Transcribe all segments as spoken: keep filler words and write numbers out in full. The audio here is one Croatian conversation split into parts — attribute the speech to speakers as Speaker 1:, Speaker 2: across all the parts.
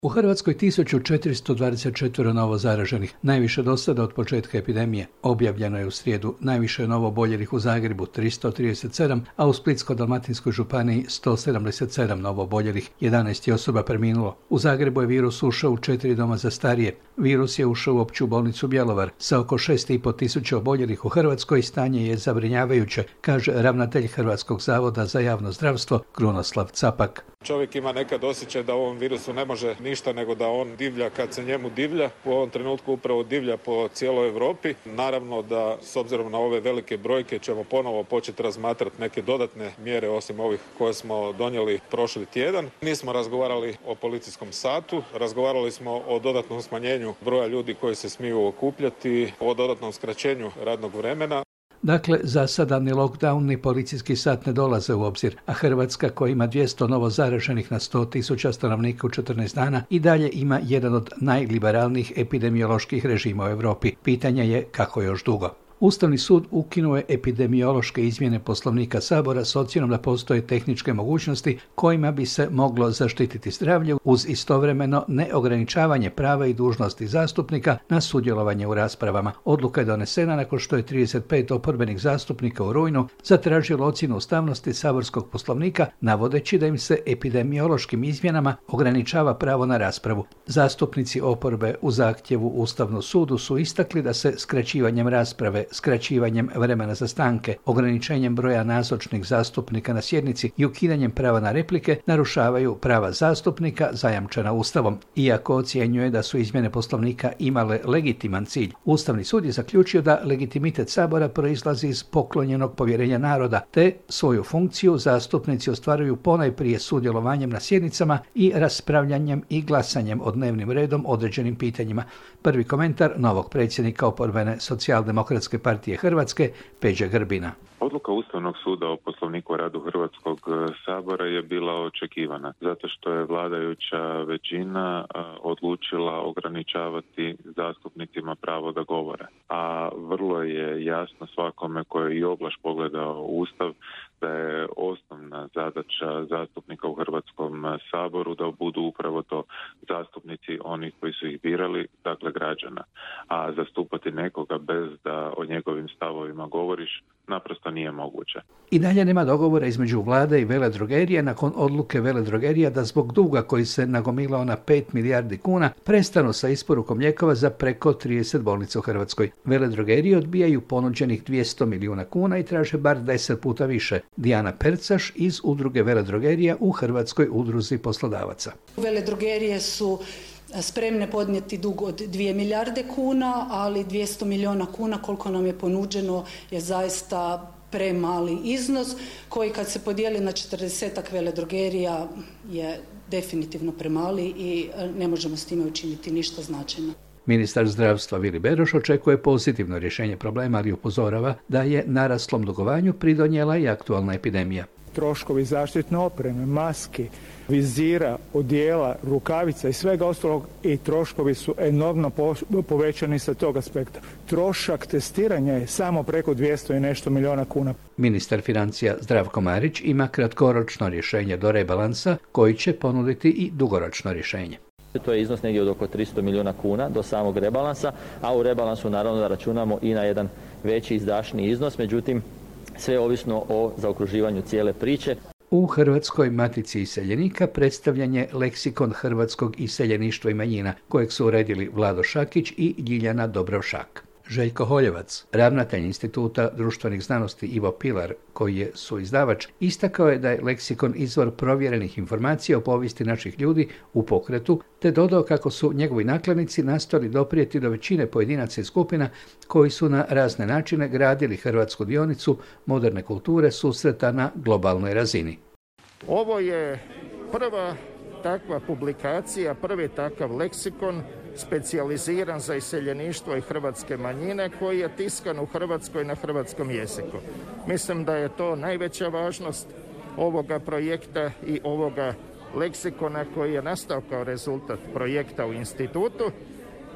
Speaker 1: U Hrvatskoj tisuću četiristo dvadeset četiri novo zaraženih, najviše do sada od početka epidemije. Objavljeno je u srijedu najviše novo oboljelih u Zagrebu tristo trideset sedam, a u Splitsko-dalmatinskoj županiji sto sedamdeset sedam novo oboljelih, jedanaest je osoba preminulo. U Zagrebu je virus ušao u četiri doma za starije. Virus je ušao u opću bolnicu Bjelovar. Sa oko šest i pol tisuća oboljelih u Hrvatskoj stanje je zabrinjavajuće, kaže ravnatelj Hrvatskog zavoda za javno zdravstvo Krunoslav Capak.
Speaker 2: Čovjek ima nekad osjećaj da ovom virusu ne može ništa nego da on divlja kad se njemu divlja. U ovom trenutku upravo divlja po cijeloj Europi. Naravno da s obzirom na ove velike brojke ćemo ponovo početi razmatrati neke dodatne mjere osim ovih koje smo donijeli prošli tjedan. Nismo razgovarali o policijskom satu, razgovarali smo o dodatnom smanjenju broja ljudi koji se smiju okupljati, o dodatnom skraćenju radnog vremena.
Speaker 1: Dakle, za sada ni lockdown ni policijski sat ne dolaze u obzir, a Hrvatska, koja ima dvjesto novo zaraženih na sto tisuća stanovnika u četrnaest dana, i dalje ima jedan od najliberalnijih epidemioloških režima u Europi. Pitanje je kako još dugo. Ustavni sud ukinuo je epidemiološke izmjene Poslovnika Sabora s ocjenom da postoje tehničke mogućnosti kojima bi se moglo zaštititi zdravlje uz istovremeno neograničavanje prava i dužnosti zastupnika na sudjelovanje u raspravama. Odluka je donesena nakon što je trideset pet oporbenih zastupnika u rujnu zatražilo ocjenu ustavnosti saborskog poslovnika, navodeći da im se epidemiološkim izmjenama ograničava pravo na raspravu. Zastupnici oporbe u zahtjevu Ustavnom sudu su istakli da se skraćivanjem rasprave, skraćivanjem vremena za stanke, ograničenjem broja nazočnih zastupnika na sjednici i ukidanjem prava na replike narušavaju prava zastupnika zajamčena Ustavom. Iako ocjenjuje da su izmjene Poslovnika imale legitiman cilj, Ustavni sud je zaključio da legitimitet Sabora proizlazi iz poklonjenog povjerenja naroda, te svoju funkciju zastupnici ostvaruju ponajprije sudjelovanjem na sjednicama i raspravljanjem i glasanjem o dnevnim redom određenim pitanjima. Prvi komentar novog predsjednika oporbene Socijaldemokratske partije Hrvatske, Peđe Grbina.
Speaker 3: Odluka Ustavnog suda o Poslovniku o radu Hrvatskog sabora je bila očekivana, zato što je vladajuća većina odlučila ograničavati zastupnicima pravo da govore. A vrlo je jasno svakome koji je i oblaš pogledao Ustav da je osnovna zadaća zastupnika u Hrvatskom saboru da budu upravo to zastupnici onih koji su ih birali, dakle građana. A zastupati nekoga bez da o njegovim stavovima govoriš naprosto nije moguće.
Speaker 1: I dalje nema dogovora između vlade i veledrogerije nakon odluke veledrogerija da zbog duga koji se nagomilao na pet milijardi kuna prestanu sa isporukom lijekova za preko trideset bolnica u Hrvatskoj. Veledrogerije odbijaju ponuđenih dvjesto milijuna kuna i traže bar deset puta više. Dijana Percaš iz udruge veledrogerija u Hrvatskoj udruzi poslodavaca.
Speaker 4: Veledrogerije su spremne podnijeti dug od dvije milijarde kuna, ali dvjesto milijuna kuna koliko nam je ponuđeno je zaista premali iznos koji kad se podijeli na četrdesetak veledrogerija je definitivno premali i ne možemo s time učiniti ništa značajno.
Speaker 1: Ministar zdravstva Vili Beroš očekuje pozitivno rješenje problema, ali upozorava da je naraslom dugovanju pridonijela i aktualna epidemija.
Speaker 5: Troškovi zaštitne opreme, maski, vizira, odijela, rukavica i svega ostalog i troškovi su enormno povećani sa tog aspekta. Trošak testiranja je samo preko dvjesto i nešto milijuna kuna.
Speaker 1: Ministar financija Zdravko Marić ima kratkoročno rješenje do rebalansa koji će ponuditi i dugoročno rješenje.
Speaker 6: To je iznos negdje od oko tristo milijuna kuna do samog rebalansa, a u rebalansu naravno da računamo i na jedan veći izdašniji iznos, međutim sve ovisno o zaokruživanju cijele priče.
Speaker 1: U Hrvatskoj matici iseljenika predstavljen je leksikon hrvatskog iseljeništva i manjina, kojeg su uredili Vlado Šakić i Ljiljana Dobrov-Šak. Željko Holjevac, ravnatelj Instituta društvenih znanosti Ivo Pilar, koji je suizdavač, istakao je da je leksikon izvor provjerenih informacija o povijesti naših ljudi u pokretu, te dodao kako su njegovi nakladnici nastojali doprijeti do većine pojedinaca i skupina koji su na razne načine gradili hrvatsku dionicu moderne kulture susreta na globalnoj razini.
Speaker 7: Ovo je prva takva publikacija, prvi takav leksikon specijaliziran za iseljeništvo i hrvatske manjine koji je tiskan u Hrvatskoj na hrvatskom jeziku. Mislim da je to najveća važnost ovoga projekta i ovoga leksikona koji je nastao kao rezultat projekta u institutu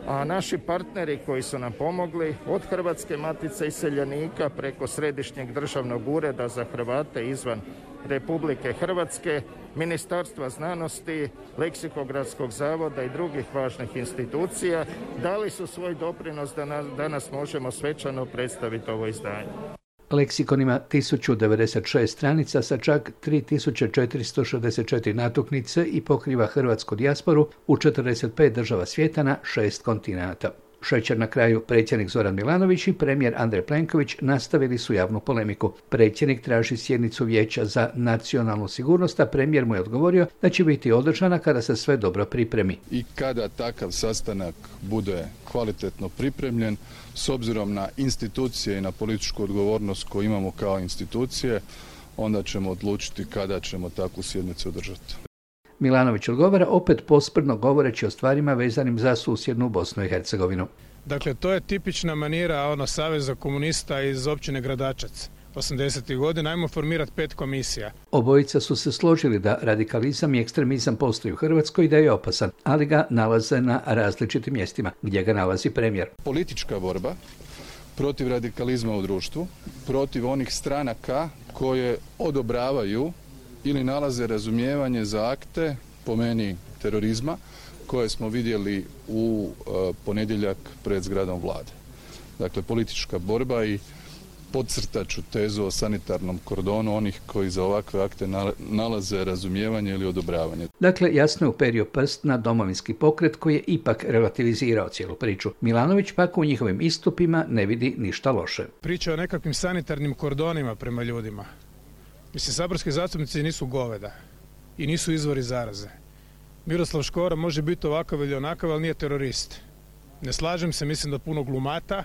Speaker 7: a naši partneri koji su nam pomogli od Hrvatske matice iseljenika preko Središnjeg državnog ureda za Hrvate izvan Republike Hrvatske, Ministarstva znanosti, Leksikogradskog zavoda i drugih važnih institucija dali su svoj doprinos da danas možemo svečano predstaviti ovo izdanje.
Speaker 1: Leksikon ima tisuću devedeset šest stranica sa čak tri tisuće četiristo šezdeset četiri natuknice i pokriva hrvatsku dijasporu u četrdeset pet država svijeta na šest kontinenata. Šećer na kraju, predsjednik Zoran Milanović i premijer Andrej Plenković nastavili su javnu polemiku. Predsjednik traži sjednicu Vijeća za nacionalnu sigurnost, a premijer mu je odgovorio da će biti održana kada se sve dobro pripremi.
Speaker 8: I kada takav sastanak bude kvalitetno pripremljen, s obzirom na institucije i na političku odgovornost koju imamo kao institucije, onda ćemo odlučiti kada ćemo takvu sjednicu održati.
Speaker 1: Milanović odgovara opet posprdno govoreći o stvarima vezanim za susjednu Bosnu i Hercegovinu.
Speaker 9: Dakle, to je tipična manira ono Saveza komunista iz općine Gradačac. osamdesetih godina, ajmo formirati pet komisija.
Speaker 1: Obojica su se složili da radikalizam i ekstremizam postoji u Hrvatskoj i da je opasan, ali ga nalaze na različitim mjestima, gdje ga nalazi premijer.
Speaker 8: Politička borba protiv radikalizma u društvu, protiv onih stranaka koje odobravaju ili nalaze razumijevanje za akte, po meni, terorizma, koje smo vidjeli u uh, ponedjeljak pred zgradom vlade. Dakle, politička borba i podcrtat ću tezu o sanitarnom kordonu onih koji za ovakve akte nalaze razumijevanje ili odobravanje.
Speaker 1: Dakle, jasno je uperio prst na domovinski pokret koji je ipak relativizirao cijelu priču. Milanović pak u njihovim istupima ne vidi ništa loše.
Speaker 9: Priča o nekakvim sanitarnim kordonima prema ljudima. Mislim, saborski zastupnici nisu goveda i nisu izvori zaraze. Miroslav Škoro može biti ovakav ili onakav, ali nije terorist. Ne slažem se, mislim da puno glumata,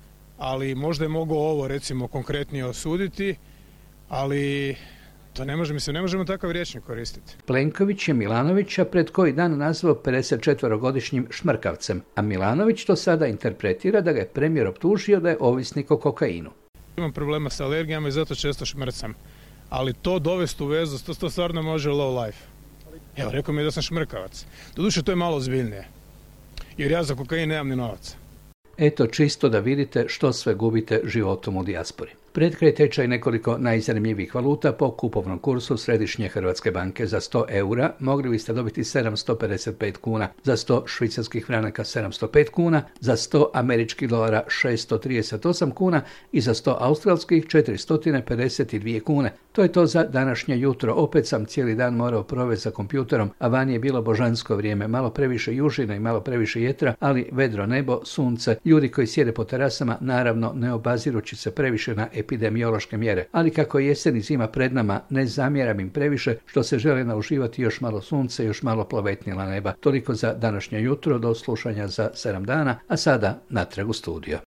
Speaker 9: ali možda je mogao ovo recimo konkretnije osuditi, ali to ne može, mislim, ne možemo takav rječnik koristiti.
Speaker 1: Plenković je Milanovića pred koji dan nazvao pedesetčetverogodišnjim šmrkavcem, a Milanović to sada interpretira da ga je premijer optužio da je ovisnik o kokainu.
Speaker 9: Imam problema sa alergijama i zato često šmrcam. Ali to dovesti u vezu, to, to stvarno može low life. Evo, rekao mi je da sam šmrkavac. Doduše, to je malo ozbiljnije. Jer ja za kokain nemam ni novaca.
Speaker 1: Eto, čisto da vidite što sve gubite životom u dijaspori. Pred kraj tečaj nekoliko najzanimljivijih valuta po kupovnom kursu Središnje Hrvatske banke. Za sto eura mogli biste dobiti sedamsto pedeset pet kuna, za sto švicarskih franaka sedamsto pet kuna, za sto američkih dolara šeststo trideset osam kuna i za sto australskih četiristo pedeset dvije kune. To je to za današnje jutro. Opet sam cijeli dan morao provesti za kompjuterom, a vani je bilo božansko vrijeme, malo previše južina i malo previše jetra, ali vedro nebo, sunce, ljudi koji sjede po terasama, naravno ne obazirući se previše na epidemiološke mjere. Ali kako je jesen i zima pred nama, ne zamjeram im previše što se žele nauživati još malo sunce, još malo plovetnila neba. Toliko za današnje jutro, do slušanja za sedam dana, a sada natrag u studio.